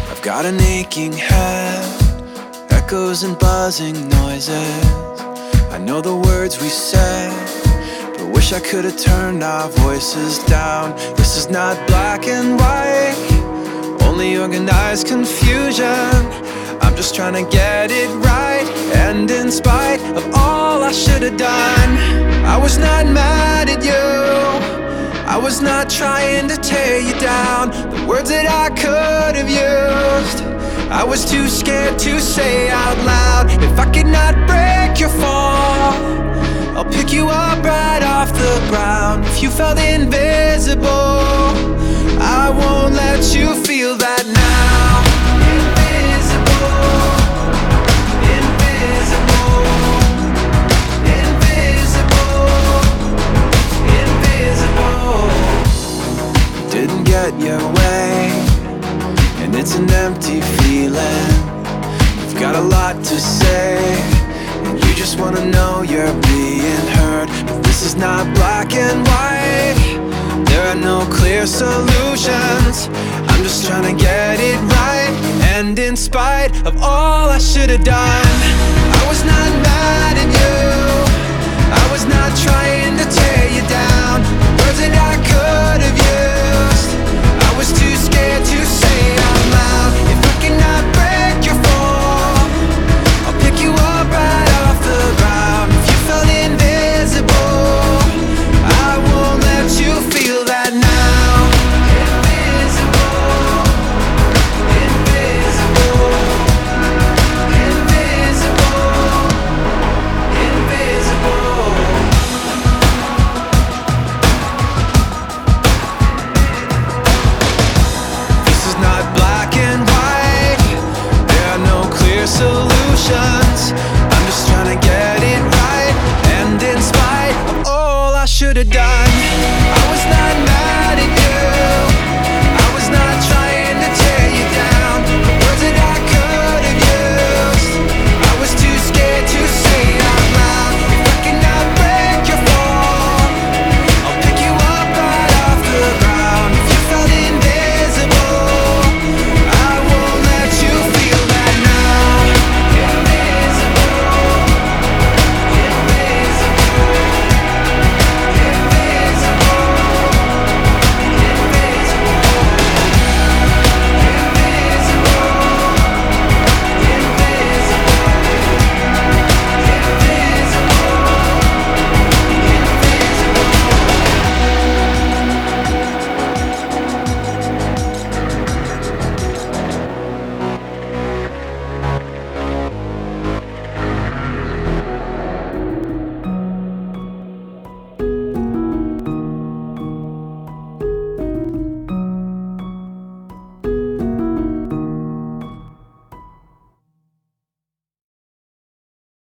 I've got an aching head, echoes and buzzing noises. I know the words we said, but wish I could've turned our voices down. This is not black and white, only organized confusion. I'm just trying to get it right, and in spite of all I should've done, I was not mad at you, I was not trying to tear you down. The words that I could have used, I was too scared to say out loud. If I could not break your fall, I'll pick you up right off the ground. If you felt invisible, I won't let you feel that now. Invisible, invisible, invisible, invisible. Didn't get your way, and it's an empty feeling. You've got a lot to say, and you just wanna know you're being heard. But this is not black and white, there are no clear solutions. I'm just trying to get it right, and in spite of all I should've done, I was not mad at you, I was not trying to tear you down. The words that I could have used,